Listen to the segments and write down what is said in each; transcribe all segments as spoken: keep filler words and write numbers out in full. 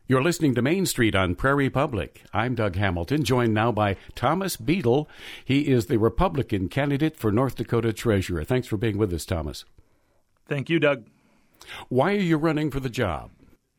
You're listening to Main Street on Prairie Public. I'm Doug Hamilton, joined now by Thomas Beadle. He is the Republican candidate for North Dakota Treasurer. Thanks for being with us, Thomas. Thank you, Doug. Why are you running for the job?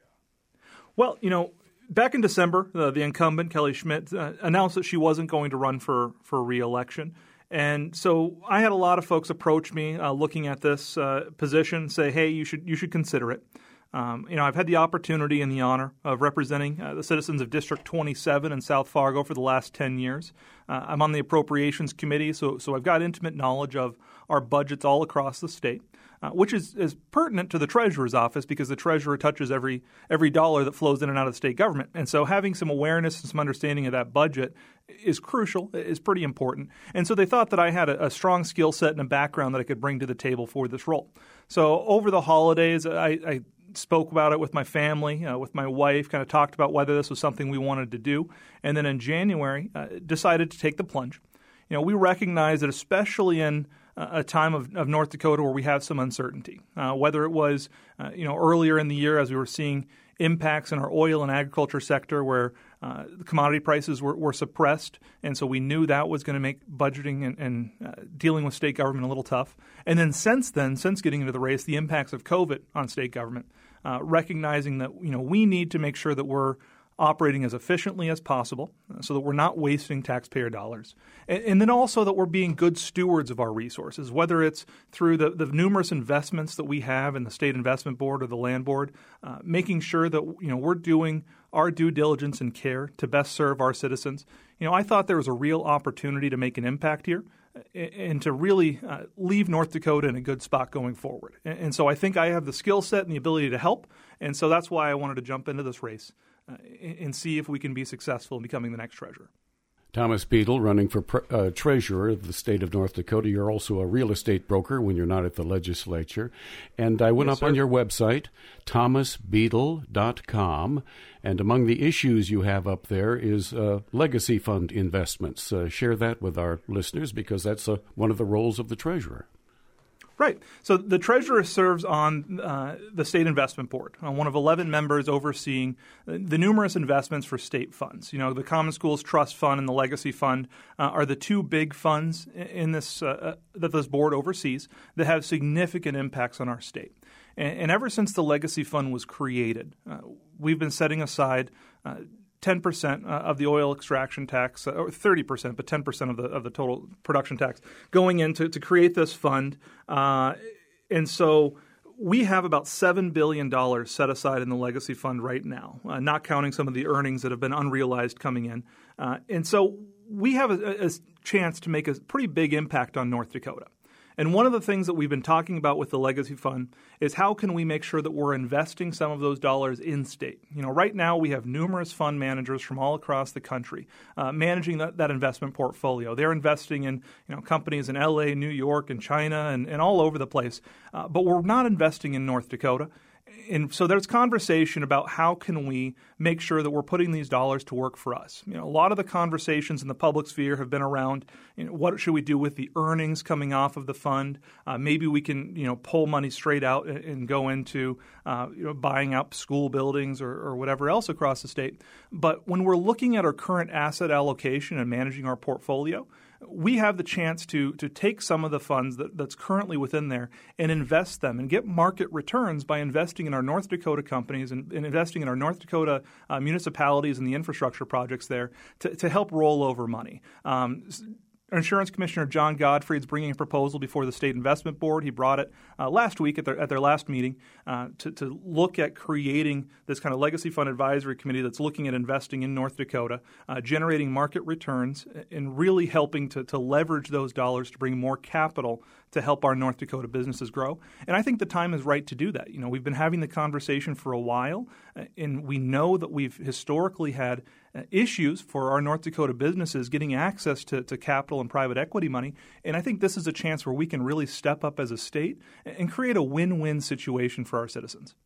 Well, you know, back in December, uh, the incumbent, Kelly Schmidt, uh, announced that she wasn't going to run for, for re-election. And so I had a lot of folks approach me uh, looking at this uh, position, say, hey, you should you should consider it. Um, you know, I've had the opportunity and the honor of representing uh, the citizens of District twenty-seven in South Fargo for the last ten years. Uh, I'm on the Appropriations Committee, so so I've got intimate knowledge of our budgets all across the state, uh, which is, is pertinent to the Treasurer's office because the Treasurer touches every every dollar that flows in and out of the state government. And so having some awareness and some understanding of that budget is crucial, is pretty important. And so they thought that I had a, a strong skill set and a background that I could bring to the table for this role. So over the holidays, I, I spoke about it with my family, uh, with my wife, kind of talked about whether this was something we wanted to do. And then in January, uh, decided to take the plunge. You know, we recognize that especially in uh, a time of, of North Dakota where we have some uncertainty, uh, whether it was, uh, you know, earlier in the year as we were seeing impacts in our oil and agriculture sector where uh, the commodity prices were, were suppressed. And so we knew that was going to make budgeting and, and uh, dealing with state government a little tough. And then since then, since getting into the race, the impacts of COVID on state government, uh, recognizing that, you know, we need to make sure that we're operating as efficiently as possible so that we're not wasting taxpayer dollars. And, and then also that we're being good stewards of our resources, whether it's through the, the numerous investments that we have in the State Investment Board or the Land Board, uh, making sure that, you know, we're doing our due diligence and care to best serve our citizens. You know, I thought there was a real opportunity to make an impact here and to really uh, leave North Dakota in a good spot going forward. And, and so I think I have the skill set and the ability to help. And so that's why I wanted to jump into this race uh, and see if we can be successful in becoming the next treasurer. Thomas Beadle, running for pre- uh, treasurer of the state of North Dakota. You're also a real estate broker when you're not at the legislature. And I went Yes, up sir. on your website, thomas beadle dot com, and among the issues you have up there is uh, legacy fund investments. Uh, share that with our listeners because that's uh, one of the roles of the treasurer. Right. So the treasurer serves on uh, the State Investment Board, uh, one of eleven members overseeing the numerous investments for state funds. You know, the Common Schools Trust Fund and the Legacy Fund uh, are the two big funds in this uh, that this board oversees that have significant impacts on our state. And, and ever since the Legacy Fund was created, uh, we've been setting aside uh, ten percent of the oil extraction tax, or thirty percent, but ten percent of the of the total production tax going into to create this fund. Uh, and so we have about seven billion dollars set aside in the Legacy Fund right now, uh, not counting some of the earnings that have been unrealized coming in. Uh, and so we have a, a chance to make a pretty big impact on North Dakota. And one of the things that we've been talking about with the Legacy Fund is how can we make sure that we're investing some of those dollars in state. You know, right now we have numerous fund managers from all across the country uh, managing that, that investment portfolio. They're investing in, you know, companies in L A, New York, and China, and, and all over the place. Uh, but we're not investing in North Dakota. And so there's conversation about how can we make sure that we're putting these dollars to work for us. You know, a lot of the conversations in the public sphere have been around, you know, what should we do with the earnings coming off of the fund? Uh, maybe we can, you know, pull money straight out and, and go into, uh, you know, buying up school buildings or, or whatever else across the state. But when we're looking at our current asset allocation and managing our portfolio, we have the chance to to take some of the funds that, that's currently within there and invest them and get market returns by investing in our North Dakota companies and, and investing in our North Dakota uh, municipalities and the infrastructure projects there to, to help roll over money. Um, Insurance Commissioner John Godfrey is bringing a proposal before the State Investment Board. He brought it uh, last week at their, at their last meeting uh, to, to look at creating this kind of legacy fund advisory committee that's looking at investing in North Dakota, uh, generating market returns, and really helping to, to leverage those dollars to bring more capital to help our North Dakota businesses grow. And I think the time is right to do that. You know, we've been having the conversation for a while, uh, and we know that we've historically had uh, issues for our North Dakota businesses getting access to, to capital and private equity money. And I think this is a chance where we can really step up as a state and create a win-win situation for our citizens.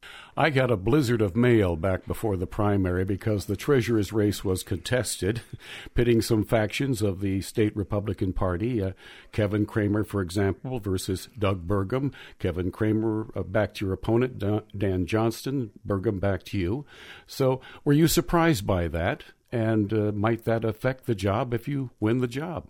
I got a blizzard of mail back before the primary because the treasurer's race was contested, pitting some factions of the state Republican Party. Uh, Kevin Cramer, for example, versus Doug Burgum. Kevin Cramer uh, backed your opponent, Dan Johnston. Burgum backed you. So were you surprised by that? And uh, might that affect the job if you win the job?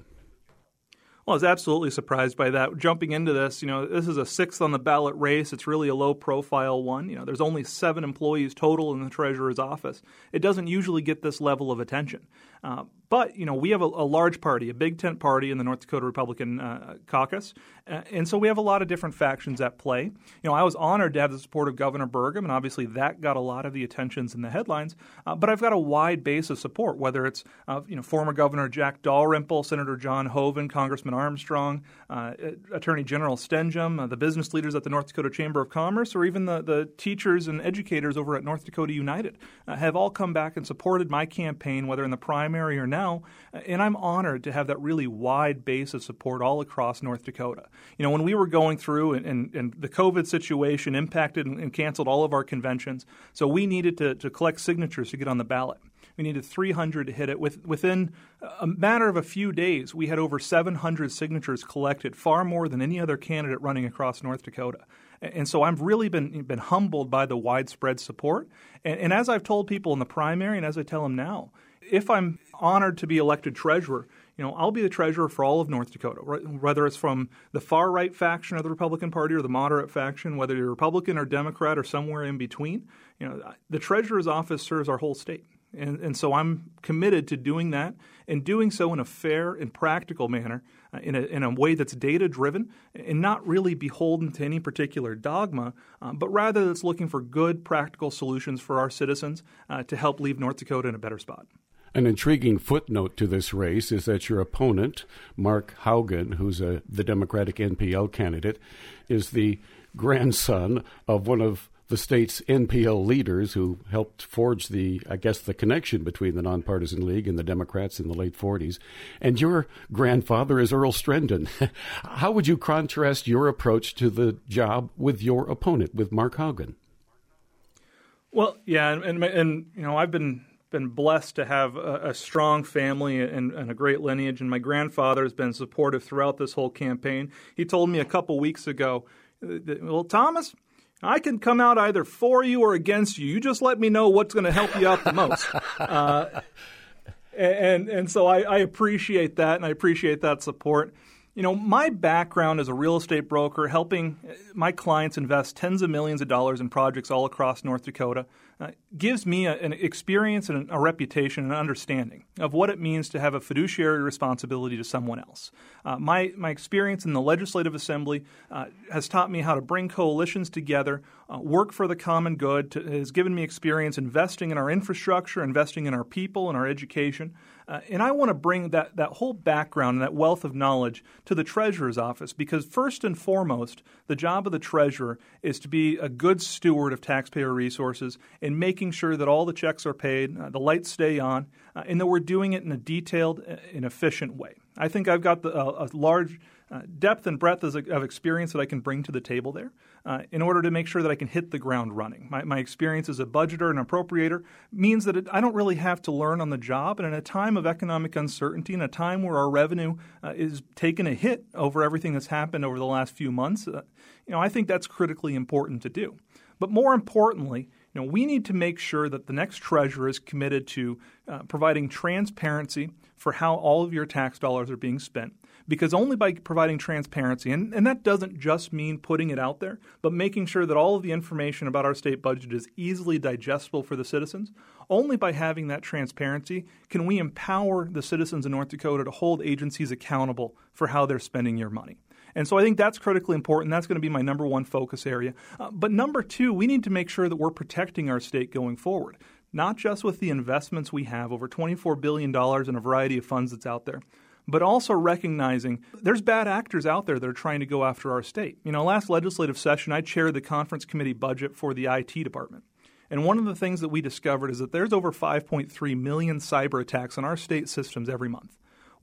Well, I was absolutely surprised by that. Jumping into this, you know, this is a sixth on the ballot race. It's really a low-profile one. You know, there's only seven employees total in the treasurer's office. It doesn't usually get this level of attention. Uh, but, you know, we have a, a large party, a big tent party in the North Dakota Republican uh, caucus. Uh, and so we have a lot of different factions at play. You know, I was honored to have the support of Governor Burgum, and obviously that got a lot of the attentions in the headlines. Uh, but I've got a wide base of support, whether it's, uh, you know, former Governor Jack Dalrymple, Senator John Hoeven, Congressman Armstrong, uh, Attorney General Stenjum, uh, the business leaders at the North Dakota Chamber of Commerce, or even the, the teachers and educators over at North Dakota United uh, have all come back and supported my campaign, whether in the primary or now. And I'm honored to have that really wide base of support all across North Dakota. You know, when we were going through and, and, and the COVID situation impacted and, and canceled all of our conventions, so we needed to, to collect signatures to get on the ballot. We needed three hundred to hit it. With, within a matter of a few days, we had over seven hundred signatures collected, far more than any other candidate running across North Dakota. And so I've really been been humbled by the widespread support. And, and as I've told people in the primary and as I tell them now, if I'm honored to be elected treasurer, you know, I'll be the treasurer for all of North Dakota, whether it's from the far right faction of the Republican Party or the moderate faction, whether you're Republican or Democrat or somewhere in between. You know, the treasurer's office serves our whole state. And, and so I'm committed to doing that and doing so in a fair and practical manner, uh, in, a, in a way that's data-driven and not really beholden to any particular dogma, uh, but rather that's looking for good, practical solutions for our citizens uh, to help leave North Dakota in a better spot. An intriguing footnote to this race is that your opponent, Mark Haugen, who's a, the Democratic N P L candidate, is the grandson of one of the state's N P L leaders who helped forge the, I guess, the connection between the Nonpartisan League and the Democrats in the late forties. And your grandfather is Earl Strendon. How would you contrast your approach to the job with your opponent, with Mark Haugen? Well, yeah, and, and, and you know, I've been been blessed to have a, a strong family and, and a great lineage, and my grandfather has been supportive throughout this whole campaign. He told me a couple weeks ago, well, Thomas, I can come out either for you or against you. You just let me know what's going to help you out the most. uh, and and so I, I appreciate that, and I appreciate that support. You know, my background as a real estate broker, helping my clients invest tens of millions of dollars in projects all across North Dakota, uh, gives me a, an experience and a reputation and an understanding of what it means to have a fiduciary responsibility to someone else. Uh, my, my experience in the Legislative Assembly uh, has taught me how to bring coalitions together, uh, work for the common good, to, has given me experience investing in our infrastructure, investing in our people and our education. Uh, and I want to bring that, that whole background and that wealth of knowledge to the treasurer's office, because first and foremost, the job of the treasurer is to be a good steward of taxpayer resources and making sure that all the checks are paid, uh, the lights stay on, uh, and that we're doing it in a detailed and efficient way. I think I've got the, uh, a large uh, depth and breadth of experience that I can bring to the table there uh, in order to make sure that I can hit the ground running. My, my experience as a budgeter and appropriator means that it, I don't really have to learn on the job. And in a time of economic uncertainty, in a time where our revenue uh, is taking a hit over everything that's happened over the last few months, uh, you know, I think that's critically important to do. But more importantly, you know, we need to make sure that the next treasurer is committed to uh, providing transparency for how all of your tax dollars are being spent. Because only by providing transparency, and, and that doesn't just mean putting it out there, but making sure that all of the information about our state budget is easily digestible for the citizens, only by having that transparency can we empower the citizens in North Dakota to hold agencies accountable for how they're spending your money. And so I think that's critically important. That's going to be my number one focus area. Uh, but number two, we need to make sure that we're protecting our state going forward, not just with the investments we have, over twenty-four billion dollars in a variety of funds that's out there, but also recognizing there's bad actors out there that are trying to go after our state. You know, last legislative session, I chaired the conference committee budget for the I T department. And one of the things that we discovered is that there's over five point three million cyber attacks on our state systems every month.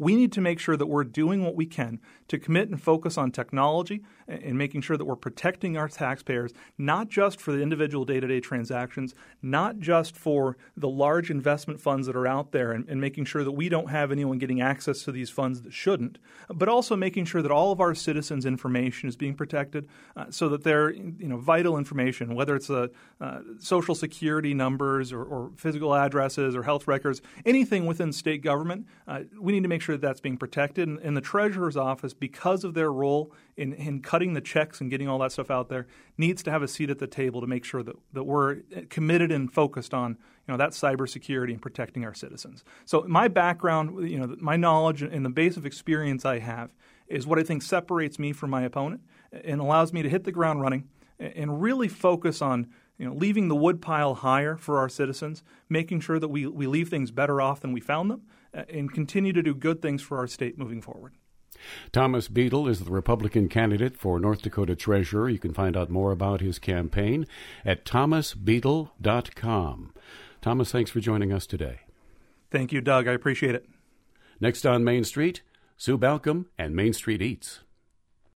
we need to make sure that we're doing what we can to commit and focus on technology and making sure that we're protecting our taxpayers, not just for the individual day-to-day transactions, not just for the large investment funds that are out there and, and making sure that we don't have anyone getting access to these funds that shouldn't, but also making sure that all of our citizens' information is being protected uh, so that their you know, vital information, whether it's a, uh, social security numbers or, or physical addresses or health records, anything within state government, uh, we need to make sure that that's being protected. And, and the Treasurer's Office, because of their role in, in cutting the checks and getting all that stuff out there, needs to have a seat at the table to make sure that, that we're committed and focused on you know that cybersecurity and protecting our citizens. So my background, you know, my knowledge and the base of experience I have is what I think separates me from my opponent and allows me to hit the ground running and really focus on you know leaving the woodpile higher for our citizens, making sure that we, we leave things better off than we found them, and continue to do good things for our state moving forward. Thomas Beadle is the Republican candidate for North Dakota Treasurer. You can find out more about his campaign at thomas beadle dot com. Thomas, thanks for joining us today. Thank you, Doug. I appreciate it. Next on Main Street, Sue Balcom and Main Street Eats.